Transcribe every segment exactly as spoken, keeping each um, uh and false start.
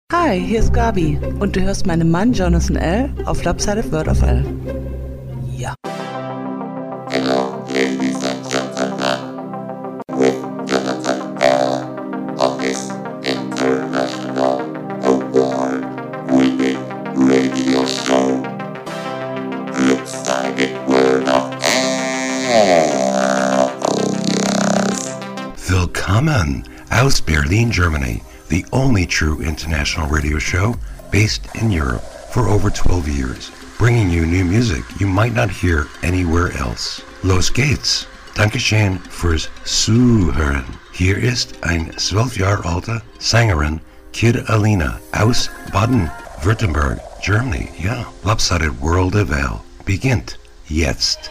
Hi, hier ist Gabi und du hörst meinen Mann Jonathan L. auf Lopsided World of L. Ja. Hello, ladies and gentlemen, with Jonathan L. on this international award-winning radio show, Lopsided World of L. Willkommen aus Berlin, Germany, the only true international radio show based in Europe for over twelve years, bringing you new music you might not hear anywhere else. Los geht's! Dankeschön fürs Zuhören. Hier ist ein zwölf Jahre alte Sängerin, Kid Alina, aus Baden-Württemberg, Germany. Ja, Lopsided World of L beginnt jetzt.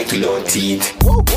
white without teeth.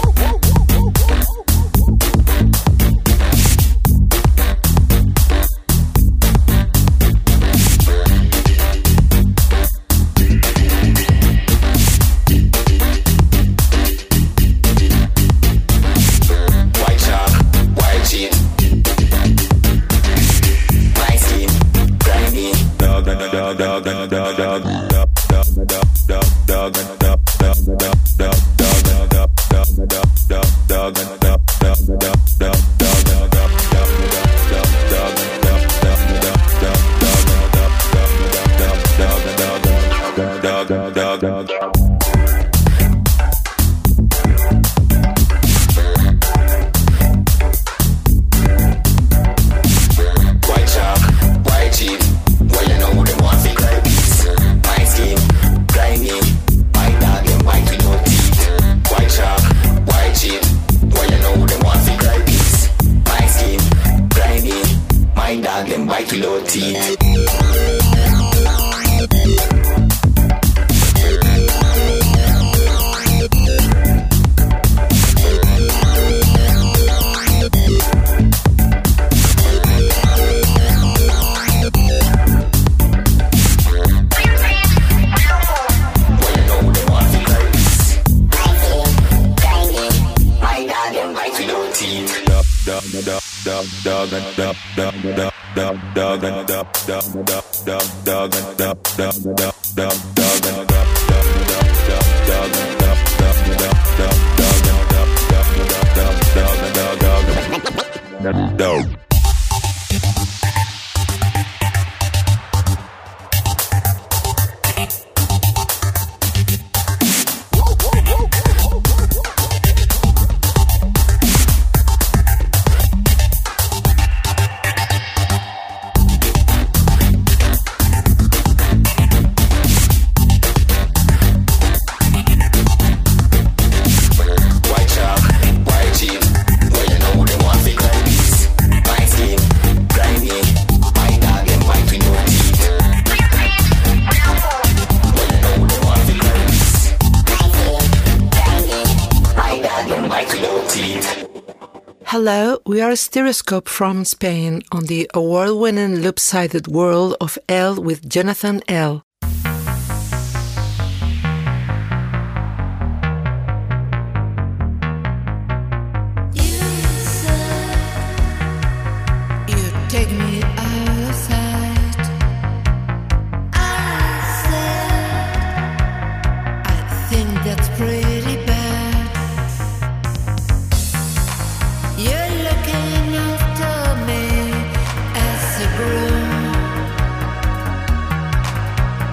Hello, we are Stereoscope from Spain on the award-winning loop-sided world of L with Jonathan L. You're looking after me as a broom.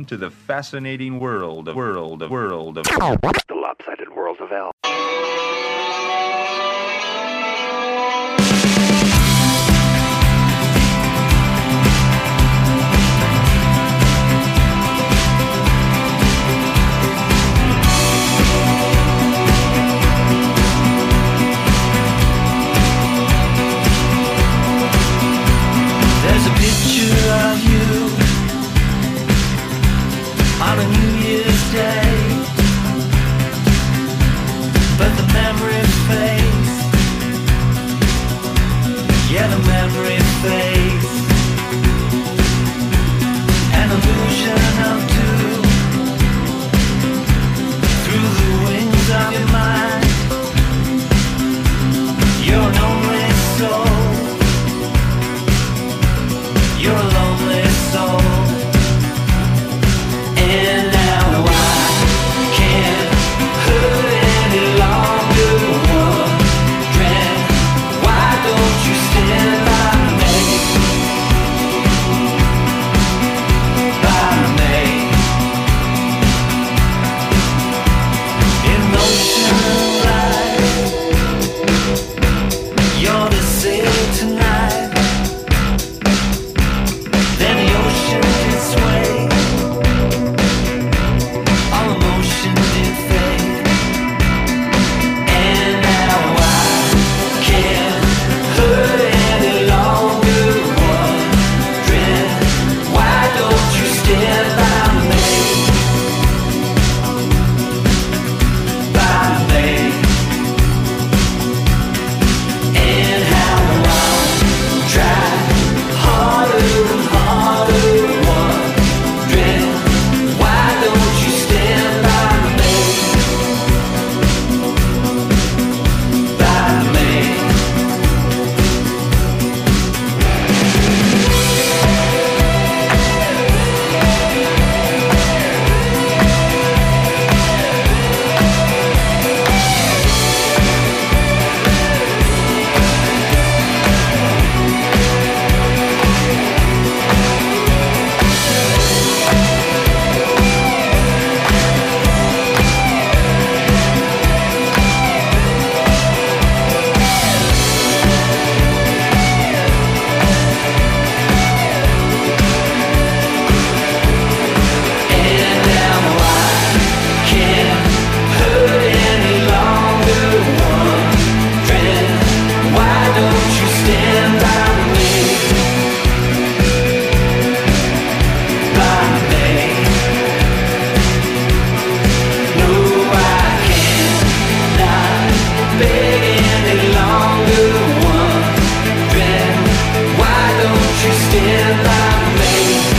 Welcome to the fascinating world of world of world of the lopsided world of L. There's a picture of you on a New Year's Day, but the memory fades. Yeah, the memory fades. An illusion of two through the wings of your mind. You're an only soul. You're a lonely soul. And now I can't hurt any longer. Wondering, why don't you stand by me? By me. Emotion light. You're the sail tonight. Then the ocean did sway. All emotion did fade. And now I can't hurt any longer. Wondering, why don't you stand by me? By me. And how I try harder and harder, wondering, why don't you stand by me? By me. And now I can't hurt any longer. Wondering, why don't you stand by me? By me. No, I can't not beg any longer. Wondering, why don't you stand by me?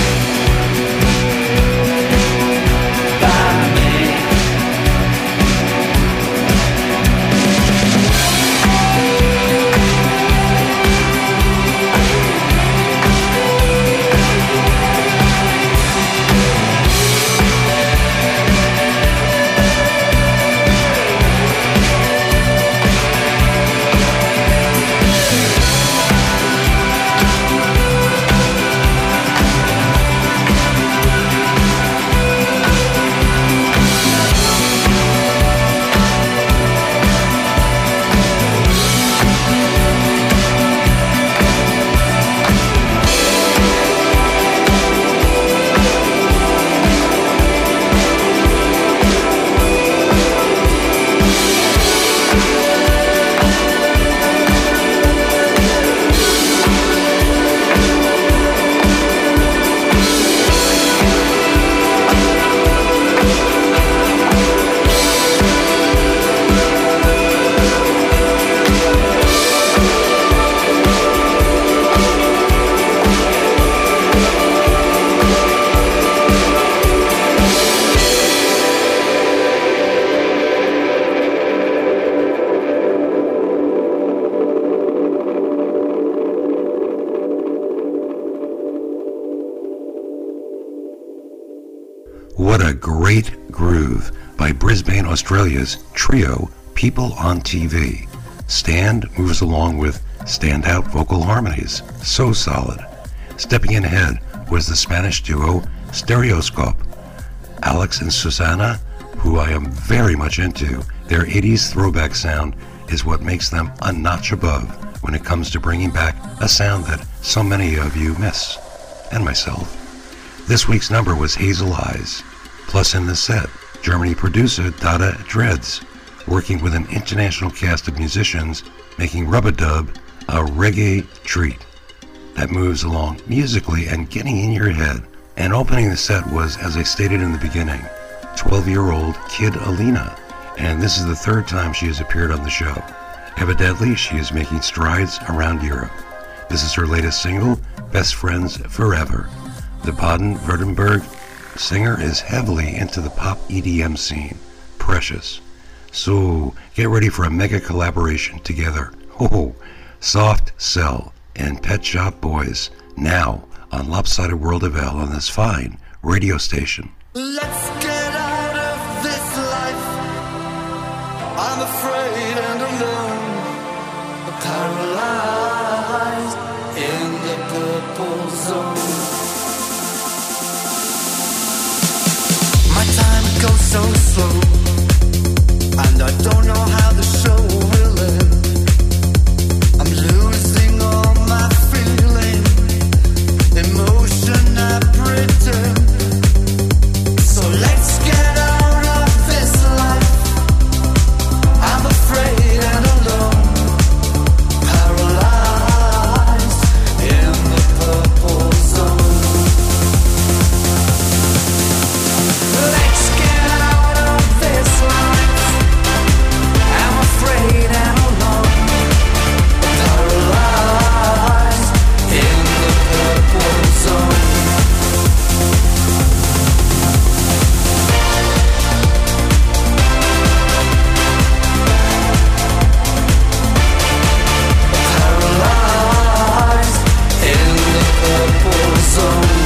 By me. What a great groove by Brisbane, Australia's trio People on T V. Stand moves along with standout vocal harmonies. So solid. Stepping in ahead was the Spanish duo Stereoscope Alex and Susanna, who I am very much into. Their eighties throwback sound is what makes them a notch above when it comes to bringing back a sound that so many of you miss, and myself. This week's number was Hazel Eyes. Plus in the set, Germany producer Dada Dreads, working with an international cast of musicians, making Rub-a-Dub a reggae treat that moves along musically and getting in your head. And opening the set was, as I stated in the beginning, twelve-year-old Kid Alina, and this is the third time she has appeared on the show. Evidently, she is making strides around Europe. This is her latest single, Best Friends Forever. The Baden-Württemberg singer is heavily into the pop E D M scene. Precious. So, get ready for a mega collaboration together. Oh, Soft Cell and Pet Shop Boys, now on Lopsided World of L on this fine radio station. Let's get out of this life. I'm afraid and alone, paralyzed in the purple zone. My time goes so slow, and I don't know how the show will end. I'm losing all my feeling, emotion I pretend. So let's get out of this life. I'm afraid and alone, paralyzed in the purple zone. Let's get out of this life. I'm afraid and alone, paralyzed in the purple zone. Paralyzed in the purple zone.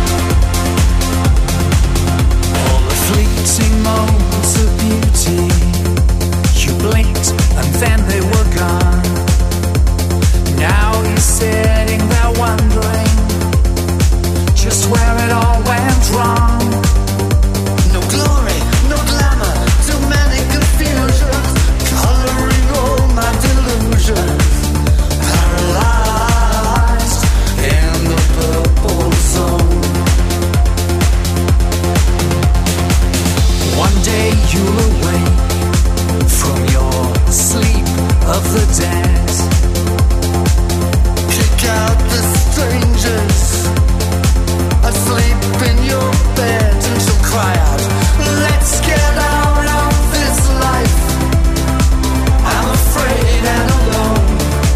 All the fleeting moments of beauty, you blinked and then they were gone. Now you're sitting there wondering just where it all went wrong. No glory, no glamour, too many confusions, coloring all my delusions. Paralyzed in the purple zone. One day you'll awake from your sleep of the dead. Kick out the strangers asleep in your bed, and she'll cry out, let's get out of this life. I'm afraid and alone,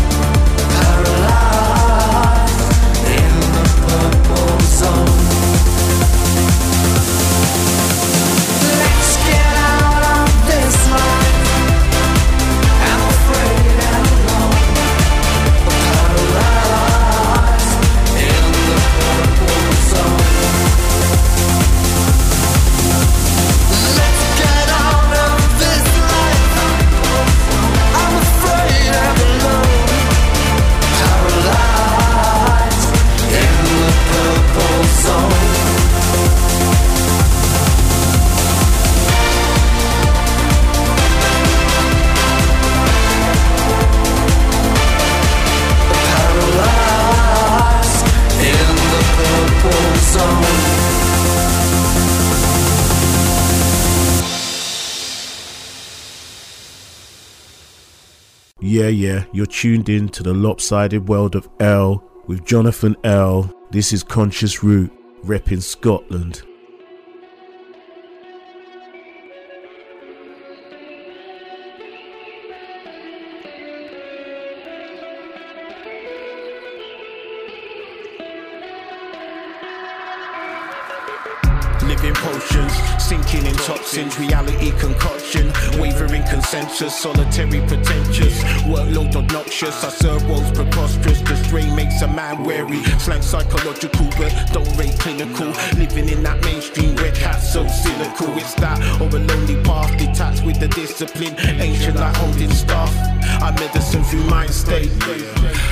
paralyzed in the purple zone. Let's get out of this life. I'm afraid and alone, paralyzed in the purple zone. Let's get out of this life. I'm afraid and alone, paralyzed in the purple zone. Paralyzed in the purple zone. Yeah, yeah, you're tuned in to the Lopsided World of L with Jonathan L. This is Conscious Root, repping Scotland. Living potions, sinking in toxins, reality concoction, wavering consensus, solitary pretentious, workload obnoxious, I serve woes preposterous, the strain makes a man wary, slang psychological but don't rate clinical, living in that mainstream red hat so cynical, it's that or a lonely path detached with the discipline, ancient like holding staff, I medicine through mind state.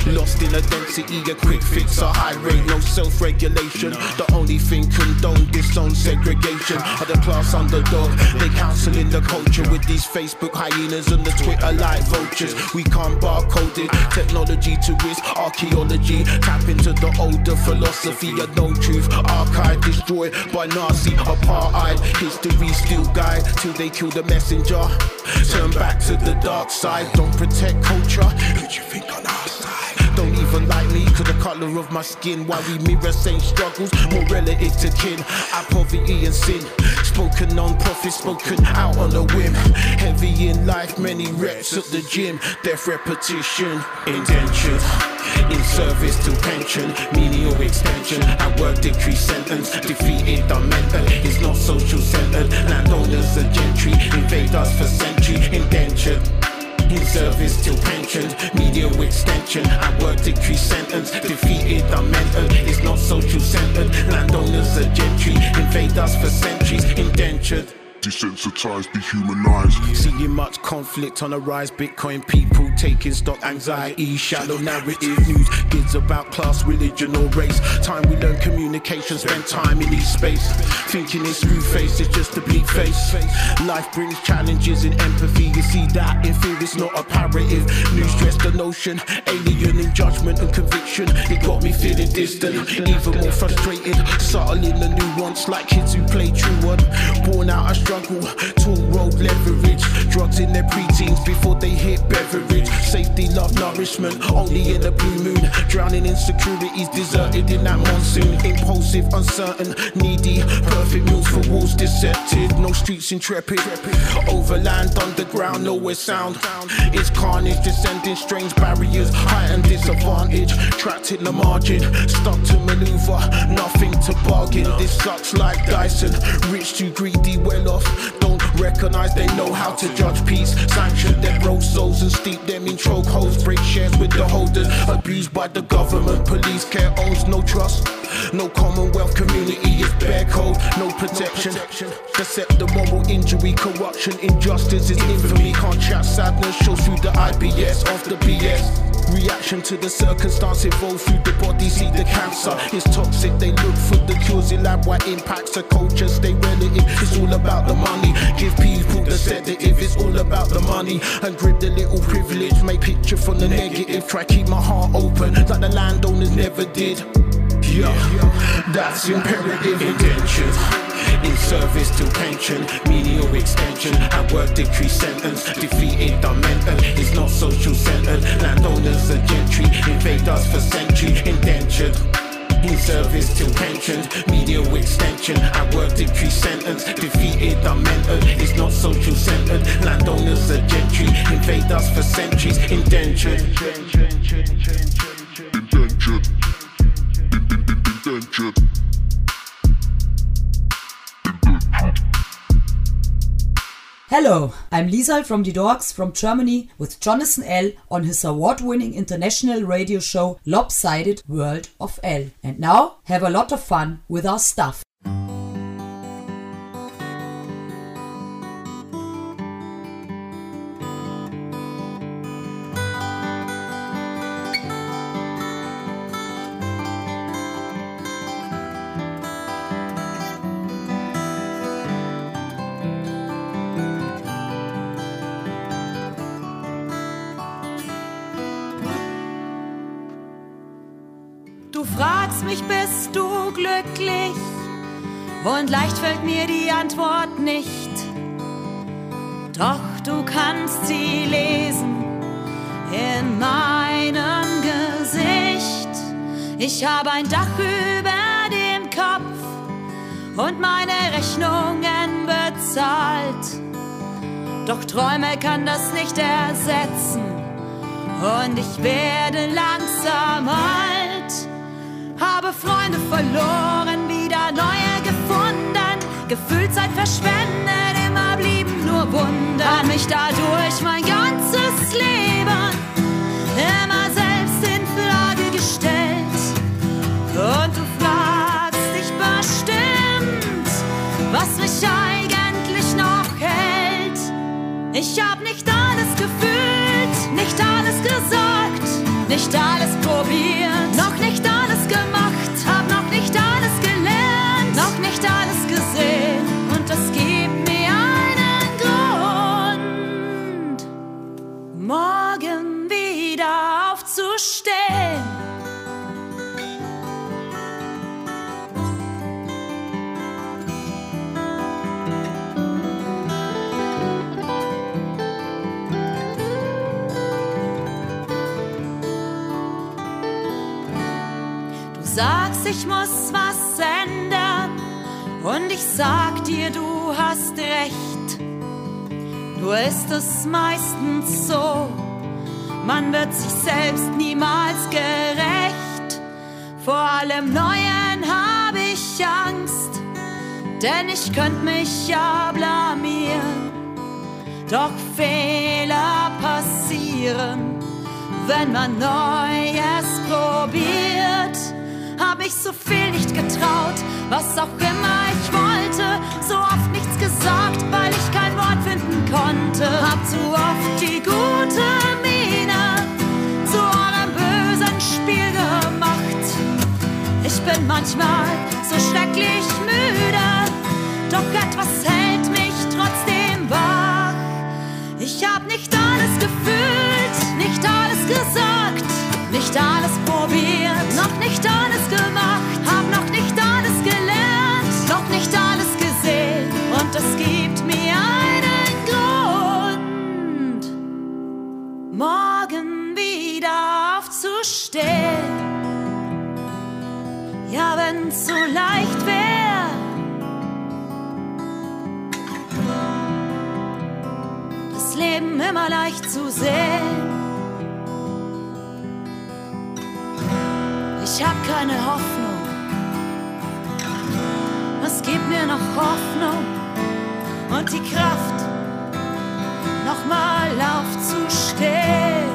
Lost in a density, a quick fix, a high rate, no self-regulation. The only thing condone, disown segregation. Are the class underdog, they counseling the culture with these Facebook hyenas and the Twitter like vultures. We can't barcode it, technology to risk, archaeology. Tap into the older philosophy of no truth. Archive destroyed by Nazi apartheid. History still guide till they kill the messenger. Turn back to the dark side, don't protect culture. Who do you think on our side? Don't even like me, cause the colour of my skin. Why we mirror same struggles, more relative to kin. Our poverty and sin, spoken non-profit, spoken out on a whim. Heavy in life, many reps at the gym. Death repetition, indentured, in service to pension, menial extension. At work decrease sentence, defeated the mental. It's not social centered, landowners are gentry. Invade us for century, indentured, in service till pensioned, media extension. At work decrease sentence, defeated the mental. It's not social centered, landowners are gentry. Invade us for centuries, indentured, desensitized, dehumanized. Seeing much conflict on the rise, Bitcoin people taking stock, anxiety, shallow narrative news, kids about class, religion or race. Time we learn communication, spend time in each space. Thinking it's smooth face, it's just a bleak face. Life brings challenges in empathy, you see that in fear, it's not a parative. New stress, the notion, alien in judgment and conviction. It got me feeling distant, even more frustrated. Subtle in the nuance, like kids who play truant. Born out of struggle, tall road leverage. Drugs in their preteens before they hit beverage. Safety, love, nourishment, only in the blue moon. Drowning insecurities, deserted in that monsoon. Impulsive, uncertain, needy. Perfect meals for wolves, deceptive. No streets intrepid. Overland, underground, nowhere sound. It's carnage, descending strange barriers. Heightened disadvantage, trapped in the margin. Stuck to maneuver, nothing to bargain. This sucks like Dyson. Rich too greedy, well off. Don't recognize they know how to judge peace. Sanction their broke souls and steep them in chokeholds. Break shares with the holders. Abused by the government. Police care owns no trust. No commonwealth community is bare code. No protection. Accept the moral injury. Corruption, injustice is infamy. Can't chat sadness. Shows through the I B S of the B S. Reaction to the circumstance evolve through the body, see the cancer. It's toxic, they look for the cures in lab. Why impacts the culture stay relative. It's all about the money. Give people the sedative. It's all about the money. And grip the little privilege. Make picture from the negative. Try keep my heart open like the landowners never did. Yeah, that's imperative. Indentured, in service till pension, menial extension. At work decrease sentence, defeated the mental. It's not social centered, landowners are gentry. Invade us for century, indentured, in service till pension, menial extension. At work decrease sentence, defeated the mental. It's not social centered, landowners are gentry. Invade us for centuries, indentured. Indentured. Hello, I'm Lisa from the Dogs from Germany with Jonathan L. on his award-winning international radio show Lopsided World of L. And now, have a lot of fun with our stuff. Du fragst mich, bist du glücklich? Und leicht fällt mir die Antwort nicht. Doch du kannst sie lesen in meinem Gesicht. Ich habe ein Dach über dem Kopf und meine Rechnungen bezahlt. Doch Träume kann das nicht ersetzen und ich werde langsam alt. Habe Freunde verloren, wieder neue gefunden. Gefühlt Zeit verschwendet, immer blieben nur Wunder. Hab mich dadurch mein ganzes Leben immer selbst in Frage gestellt. Und du fragst dich bestimmt, was mich eigentlich noch hält. Ich hab nicht alles gefühlt, nicht alles gesagt. nicht alles probiert, noch nicht alles gemacht, hab noch nicht alles gelernt, noch nicht alles gesehen und das gibt mir einen Grund, morgen wieder aufzustehen. Du sagst, ich muss was ändern und ich sag dir, du hast recht. Nur ist es meistens so, man wird sich selbst niemals gerecht. Vor allem Neuen hab ich Angst, denn ich könnt mich ja blamieren. Doch Fehler passieren, wenn man Neues probiert. Hab ich so viel nicht getraut, was auch immer ich wollte, so oft nichts gesagt, weil ich kein Wort finden konnte. Hab zu oft die gute Miene zu eurem bösen Spiel gemacht. Ich bin manchmal so schrecklich müde, doch etwas hält mich trotzdem wach. Ich hab nicht alles gefühlt, nicht alles gesagt, nicht alles probiert, noch nicht alles gemacht, hab noch nicht alles gelernt, noch nicht alles gesehen und das gibt mir einen Grund, morgen wieder aufzustehen. Ja, wenn's so leicht wär, das Leben immer leicht zu sehen. Ich hab keine Hoffnung, was gibt mir noch Hoffnung und die Kraft, nochmal aufzustehen.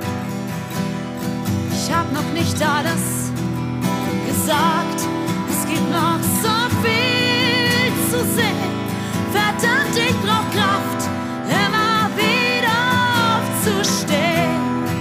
Ich hab noch nicht alles gesagt, es gibt noch so viel zu sehen. Verdammt, ich brauch Kraft, immer wieder aufzustehen.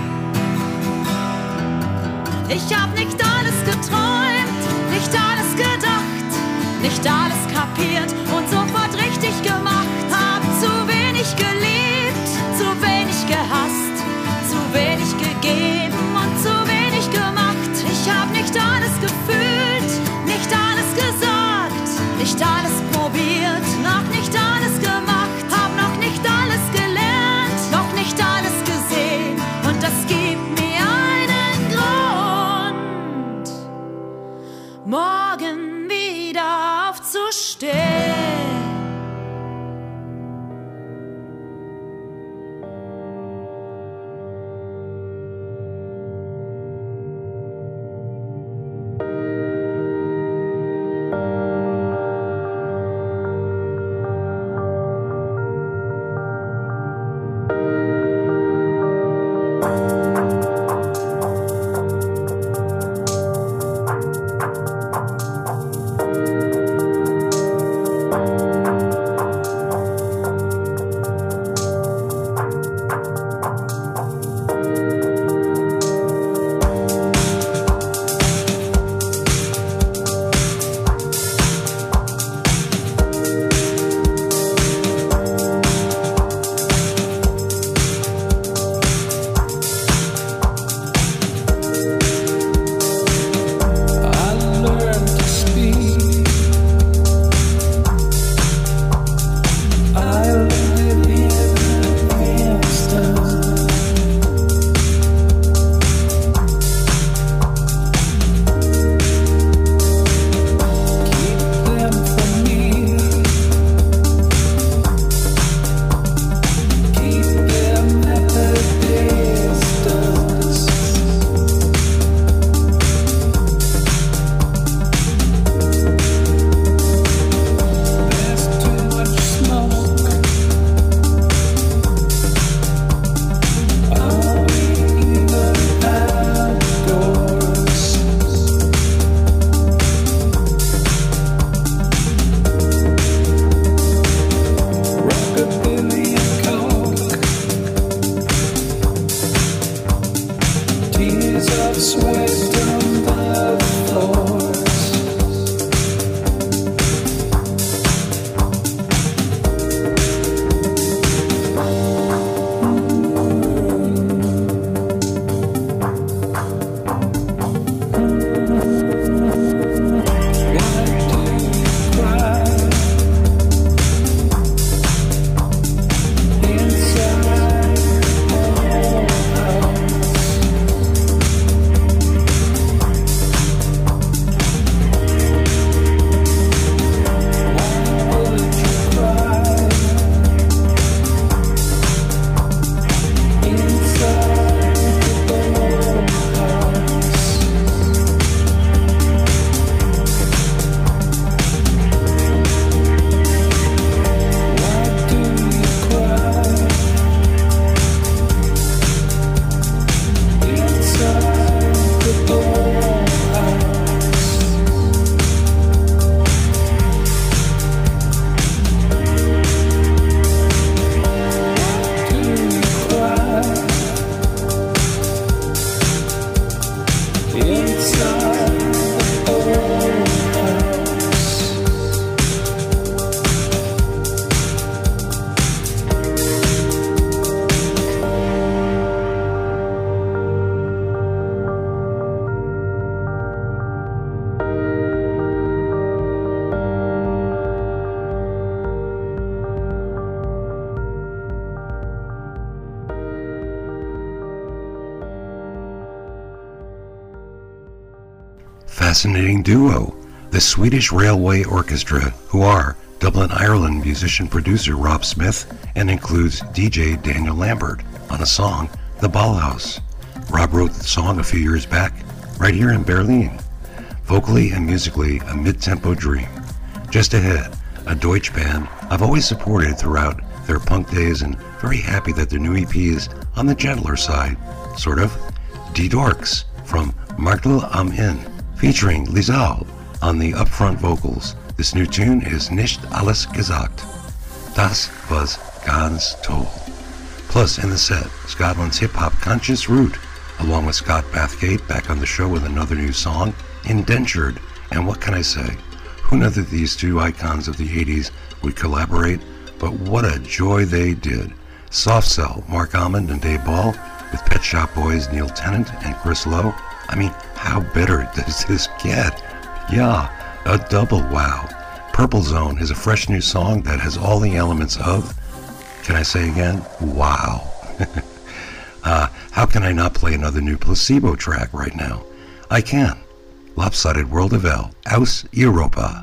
Ich hab nicht alles geträumt, nicht alles gedacht, nicht alles kapiert und sofort richtig gemacht. Hab zu wenig geliebt, zu wenig gehasst, zu wenig gegeben und zu wenig gemacht. Ich hab nicht alles gefühlt, nicht alles gesagt, nicht alles probiert, noch nicht alles gemacht. Hab noch nicht alles gelernt, noch nicht alles gesehen und das gibt mir einen Grund, morgen wieder aufzustehen. fascinating duo, the Swedish Railway Orchestra, who are Dublin, Ireland musician-producer Rob Smith and includes D J Daniel Lambert on a song, The Ballhaus. Rob wrote the song a few years back, right here in Berlin. Vocally and musically, a mid-tempo dream. Just ahead, a Deutsch band I've always supported throughout their punk days and very happy that their new E P is on the gentler side, sort of. Die Dorks from Martel am Inn, featuring Lizal on the upfront vocals. This new tune is Nicht Alles Gesagt. Das was ganz toll. Plus, in the set, Scotland's hip-hop Conscious Root, along with Scott Bathgate back on the show with another new song, Indentured. And what can I say? Who knew that these two icons of the eighties would collaborate? But what a joy they did. Soft Cell, Mark Almond and Dave Ball, with Pet Shop Boys Neil Tennant and Chris Lowe. I mean, how better does this get? Yeah, a double wow. Purple Zone is a fresh new song that has all the elements of, can I say again, wow. uh, how can I not play another new Placebo track right now? I can. Lopsided World of L, Aus Europa.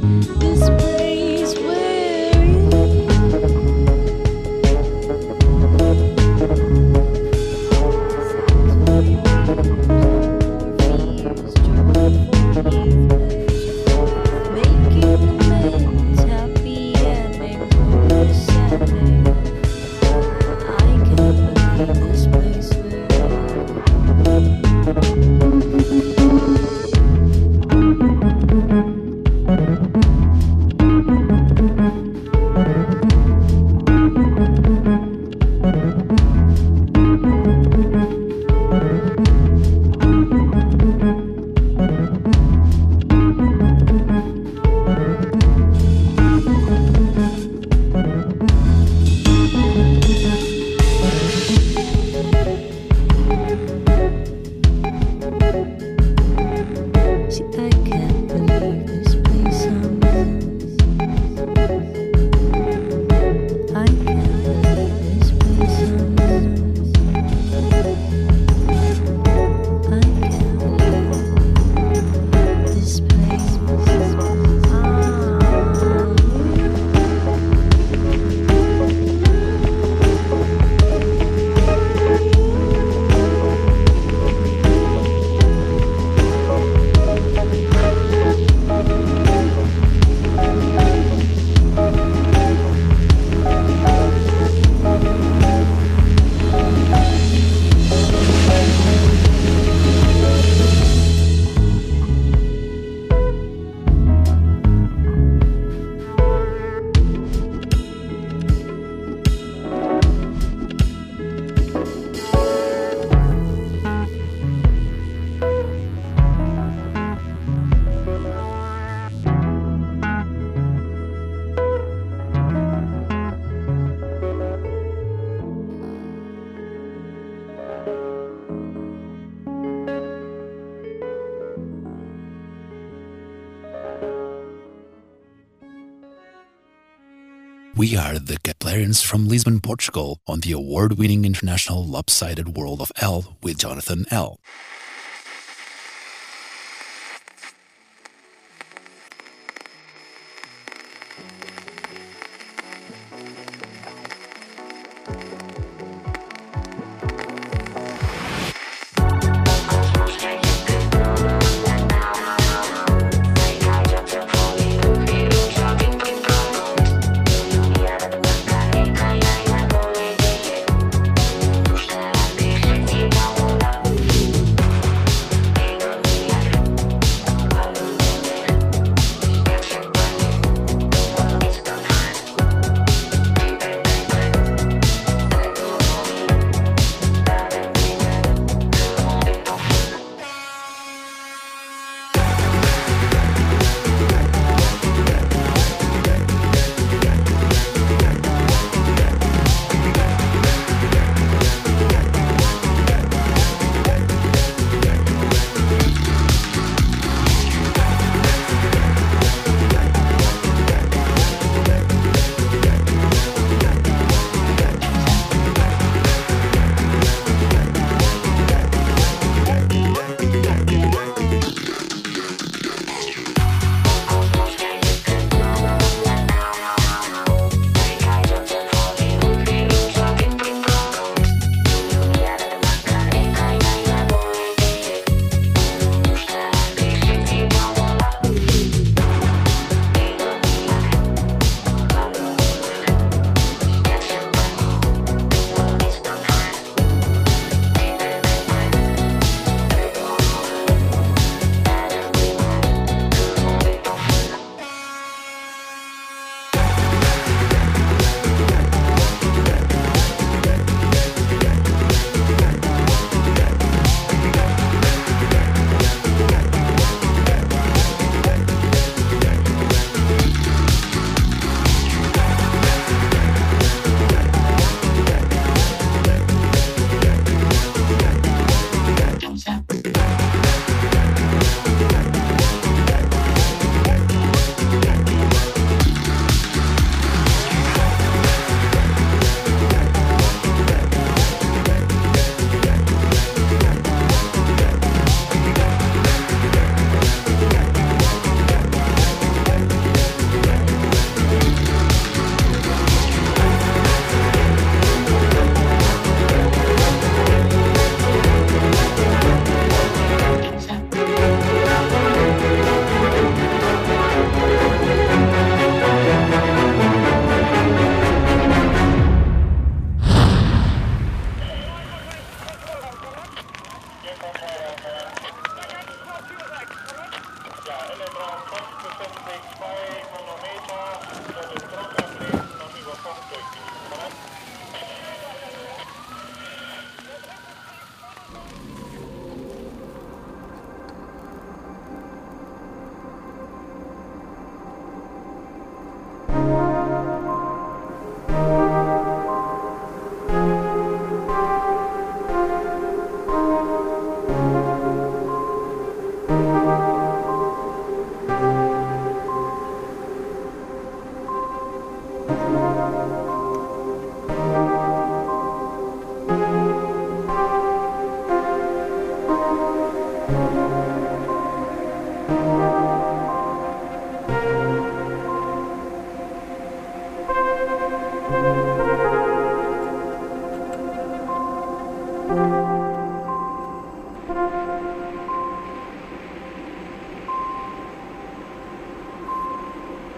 We are the Keplerians from Lisbon, Portugal, on the award-winning international Lopsided World of L with Jonathan L.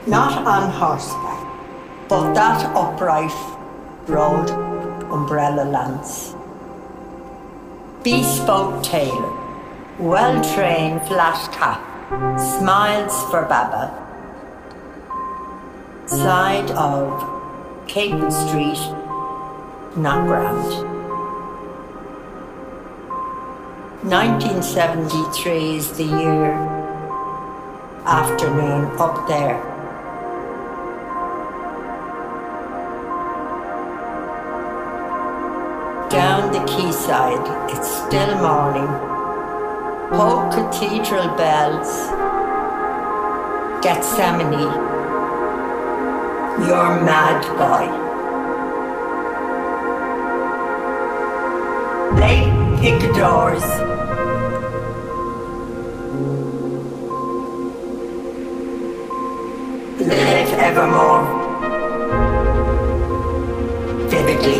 not on horseback, but that upright rode umbrella lance. Bespoke tailor, well-trained flat cap, smiles for Baba. Side of Capel Street, not grand. nineteen seventy-three is the year. Afternoon up there. Down the quayside, it's still morning. Polk Cathedral bells. Gethsemane. You're mad, boy. Late picadors. Live evermore. Vividly.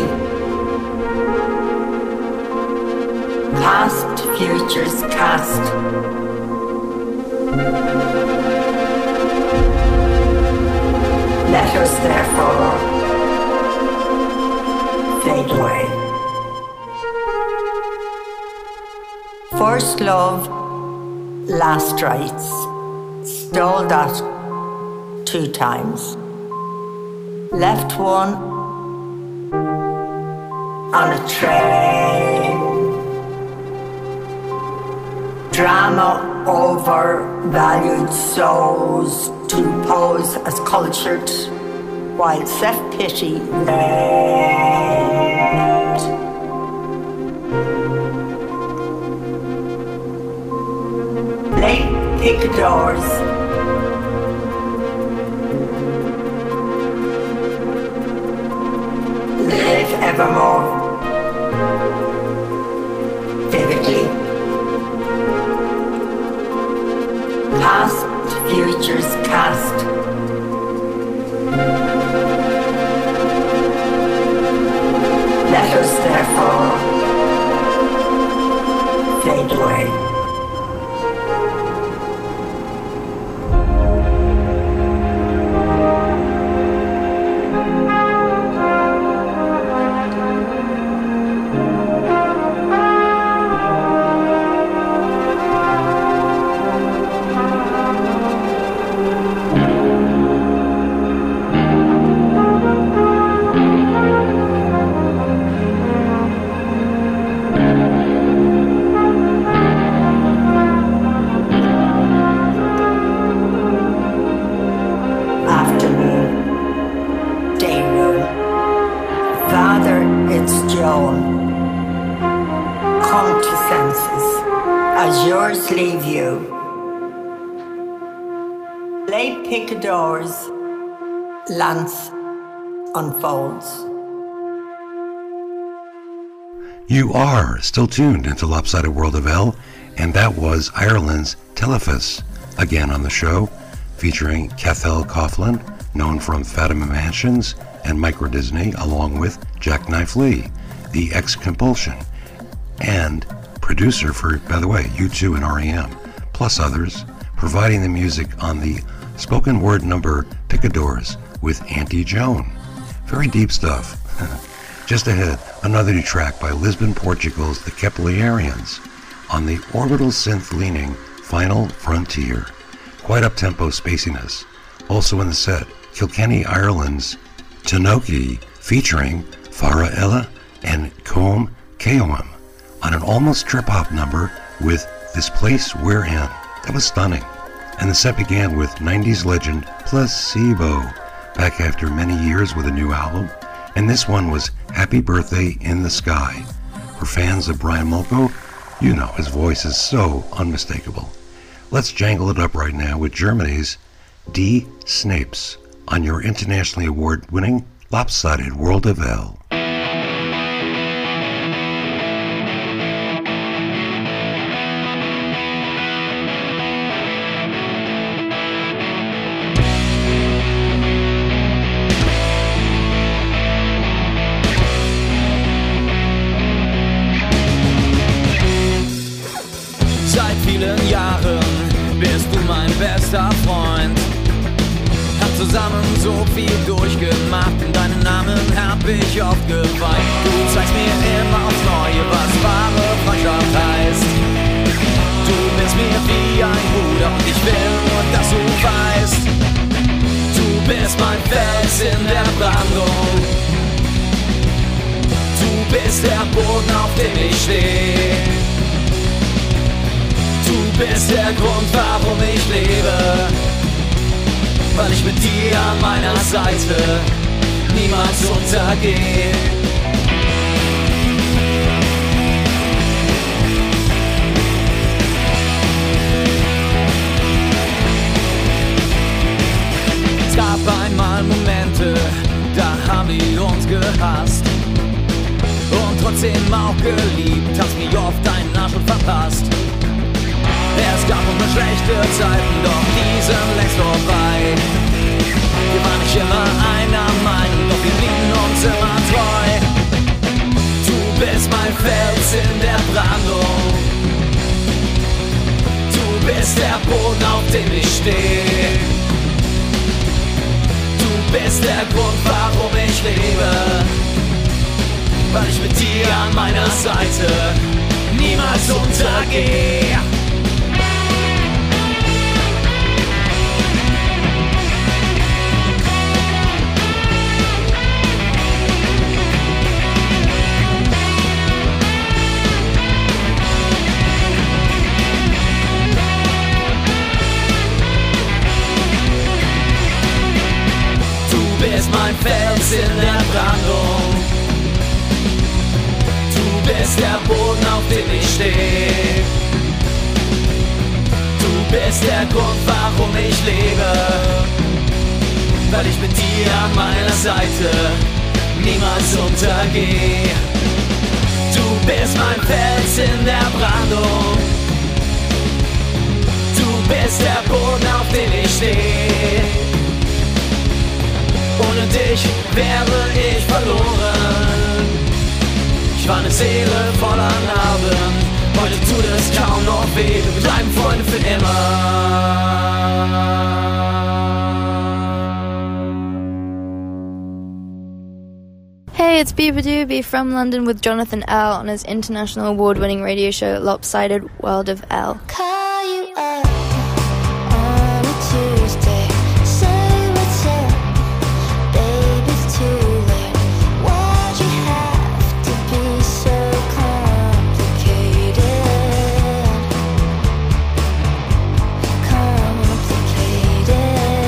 Past futures cast. Let us therefore fade away. First love, last rites. Stole that two times. Left one on a train. Drama overvalued souls to pose as cultured, while self-pity reigned. Late picadors. Live evermore. Vividly. Past futures cast. Let us therefore fade away. Leave you. Late picadors, lance unfolds. You are still tuned into Lopsided World of L, and that was Ireland's Telephus, again on the show, featuring Cathal Coughlan, known from Fatima Mansions and Micro Disney, along with Jackknife Lee, the ex-Compulsion, and producer for, by the way, U two and R E M, plus others, providing the music on the spoken word number Picadors with Auntie Joan. Very deep stuff. Just ahead, another new track by Lisbon, Portugal's The Keplerians on the orbital synth-leaning Final Frontier. Quite up-tempo spaciness. Also in the set, Kilkenny, Ireland's Tanoki featuring Farah Ella and Combe Keoham on an almost trip-hop number with This Place We're In. That was stunning. And the set began with nineties legend Placebo, back after many years with a new album. And this one was Happy Birthday in the Sky. For fans of Brian Molko, you know his voice is so unmistakable. Let's jangle it up right now with Germany's D. Snapes on your internationally award-winning Lopsided World of L. Bester Freund, hatte zusammen so viel durchgemacht, und deinen Namen hab ich oft geweint. Du zeigst mir immer aufs Neue, was wahre Freundschaft heißt. Du bist mir wie ein Bruder und ich will nur, dass du weißt. Du bist mein Fels in der Brandung. Du bist der Boden, auf dem ich stehe. Du bist der Grund, warum ich lebe. Weil ich mit dir an meiner Seite niemals untergehe. Es gab einmal Momente, da haben wir uns gehasst und trotzdem auch geliebt, hast mir oft deinen Arsch und verpasst. Es gab immer schlechte Zeiten, doch die sind längst vorbei. Wir waren nicht immer einer Meinung, doch wir blieben uns immer treu. Du bist mein Fels in der Brandung. Du bist der Boden, auf dem ich stehe. Du bist der Grund, warum ich lebe. Weil ich mit dir an meiner Seite niemals untergehe. Du bist mein Fels in der Brandung. Du bist der Boden, auf dem ich stehe. Du bist der Grund, warum ich lebe. Weil ich mit dir an meiner Seite niemals untergehe. Du bist mein Fels in der Brandung. Du bist der Boden, auf dem ich stehe. Ohne dich wäre ich verloren. Ich war eine Seele voller Narben. Heute tut es kaum noch weh. Wir bleiben Freunde für immer. Hey, it's Biba Doobie from London with Jonathan L. on his international award-winning radio show Lopsided World of L. Call you up on a Tuesday. Say what's up. Baby, it's too late. Why'd you have to be so complicated? Complicated.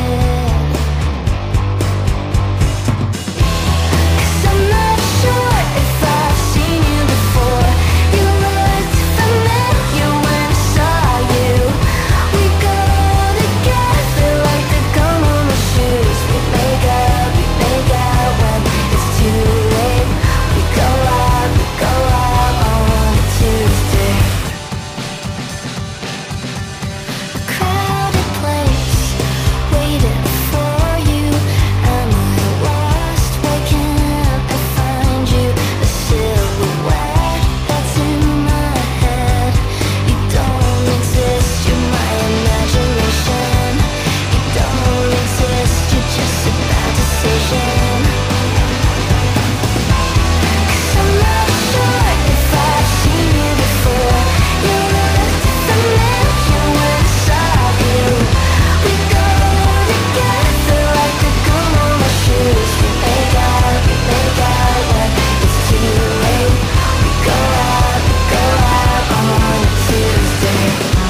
'Cause I'm not sure if I've seen you before. You looked familiar when I saw you. We go together like the gum on my shoes. We make up, we make out when it's too late. We go out, we go out on a Tuesday. A crowded place, waiting for you. Am I lost? Why can't I find you? A silhouette that's in my head. You don't exist, you're my imagination. You don't exist, you're just a bad decision. 'Cause I'm not sure if I've seen you before. You looked familiar when I saw you. We go together like the gum on my shoes. We make out, we make out when it's too late. We go out, we go out on a Tuesday.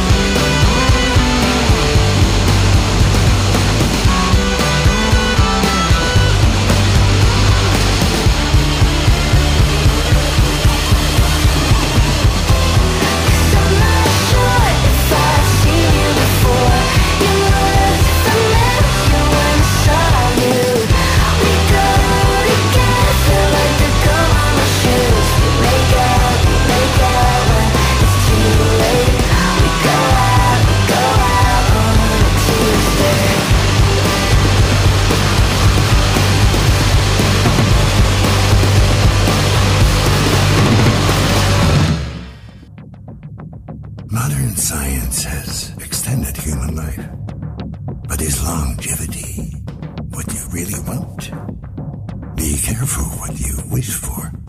I'm not sure if I've seen you before. You looked familiar when I saw you. We go together like the gum on my shoes. We make out, we make out when it's too late. We go out, we go out on a Tuesday. Modern science has extended human life, but is longevity what you really want. Be careful what you wish for.